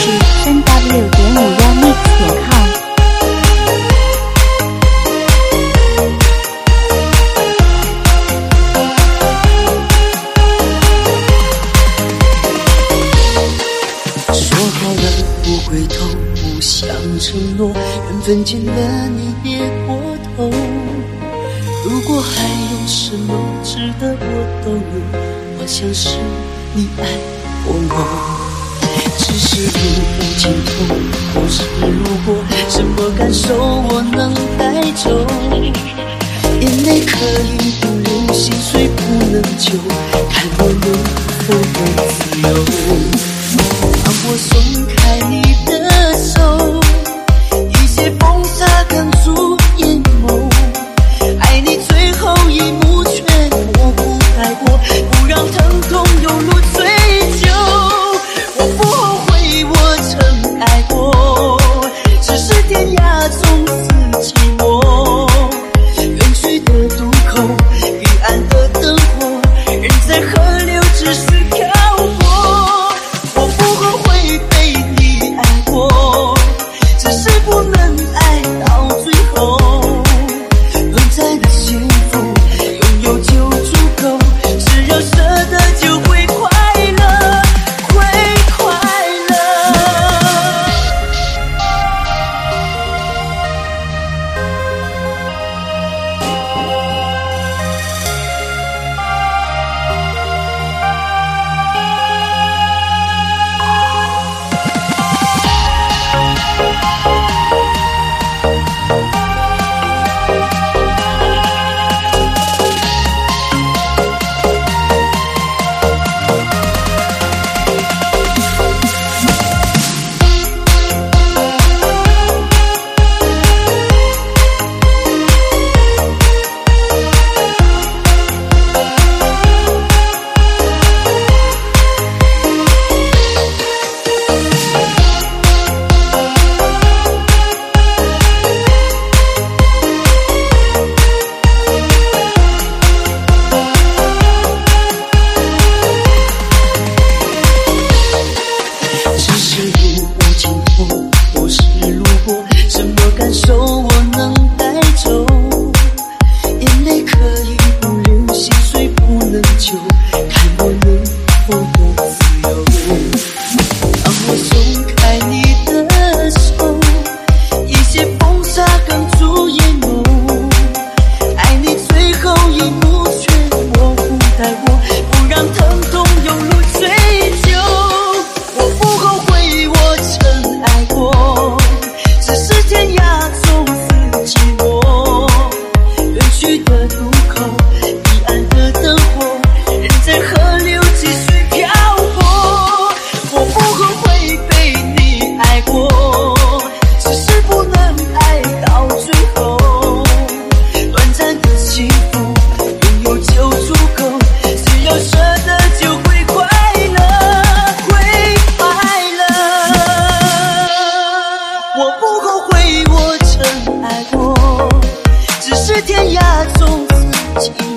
3w.516mix.com。 说好了不回头，不想承诺，缘分见了你别过头。如果还有什么值得我都有，好像是你爱过我。只是路无尽头，不是路过，什么感受我能带走？眼泪可以不流，心碎不能救，看我能否有自由。让我松开你的手，一些风沙哽住眼眸，爱你最后一幕却模糊太过，不让疼痛有路追究。我不后悔我曾爱过，只是天涯总是寂寞，远去的渡口，彼岸的灯火，人在河流只是漂泊。我不后悔被你爱过，只是不能爱到最后。短暂的幸福拥有就足够，只要舍得就会快乐，会快乐。感受我能带走，眼泪可以不流，心碎不能救，看我能否有自由。让我松开你的手，一些风沙哽住眼眸，爱你最后一幕却模糊太过，不让疼痛有路追究。我不后悔我曾爱过，只是天涯总是寂寞，远去的渡口，彼岸的灯火，人在河流继续漂泊。我不后悔被你爱过，只是不能爱到最后。短暂的幸福拥有就足够，只要舍得就会快乐，会快乐。我不后悔我曾爱过，只是天涯总是寂寞。